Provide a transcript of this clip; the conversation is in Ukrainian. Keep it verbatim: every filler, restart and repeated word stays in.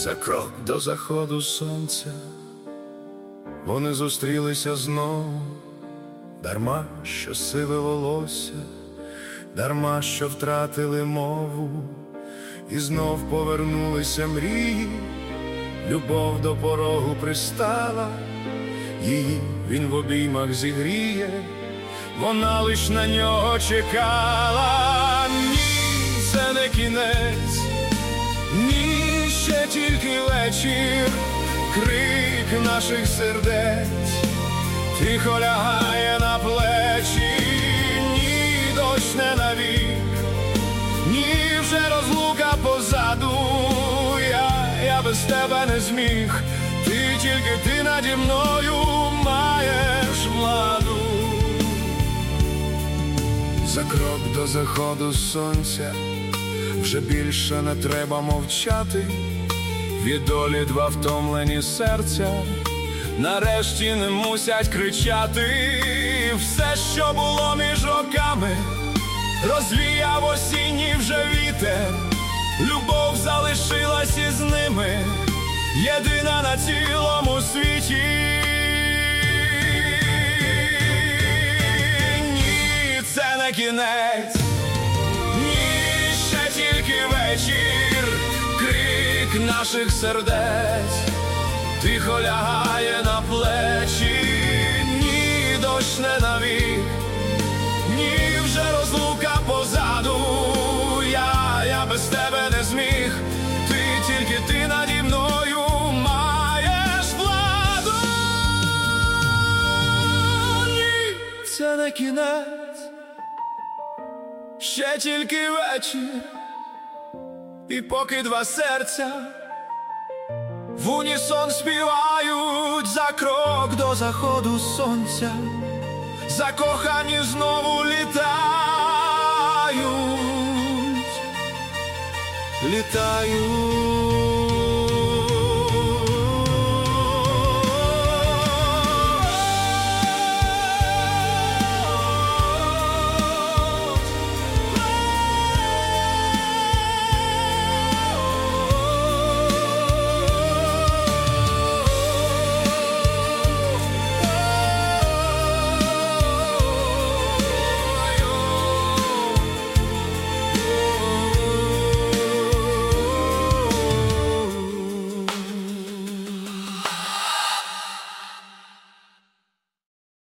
За крок до заходу сонця вони зустрілися знову, дарма, що сиве волосся, дарма, що втратили мову, і знов повернулися мрії. Любов до порогу пристала, її він в обіймах зігріє, вона лиш на нього чекала. Ні, це не кінець, ні, ще тільки вечір, крик наших сердець тихо лягає на плечі. Ні, дощ не навік, ні, вже розлука позаду. Я, я без тебе не зміг, ти, тільки ти наді мною маєш владу. За крок до заходу сонця вже більше не треба мовчати. Від долі два втомлені серця нарешті не мусять кричати. Все, що було між роками, розвіяв осінній вже вітер. Любов залишилась із ними, єдина на цілому світі. Ні, це не кінець, ні, ще тільки вечір, крик наших сердець тихо лягає на плечі. Ні, дощ не навік, ні, вже розлука позаду. Я, я без тебе не зміг, ти, тільки ти наді мною маєш владу. Ні, це не кінець, ще тільки вечір, і поки два серця в унісон співають за крок до заходу сонця, закохані знову літають, літають.